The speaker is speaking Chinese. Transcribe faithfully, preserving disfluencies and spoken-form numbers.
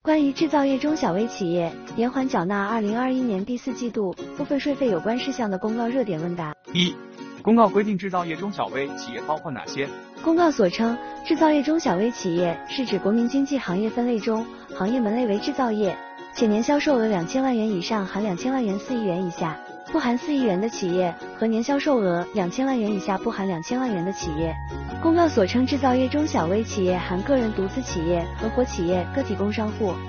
关于制造业中小微企业延缓缴纳二零二一年第四季度付费税费有关事项的公告热点问答。 一、公告规定制造业中小微企业包括哪些？ 公告所称，制造业中小微企业是指国民经济行业分类中行业门类为制造业，且年销售额两千万元以上含两千万元四亿元以下不含四亿元的企业和年销售额两千万元以下不含两千万元的企业。公告所称制造业中小微企业含个人独资企业、合伙企业、个体工商户。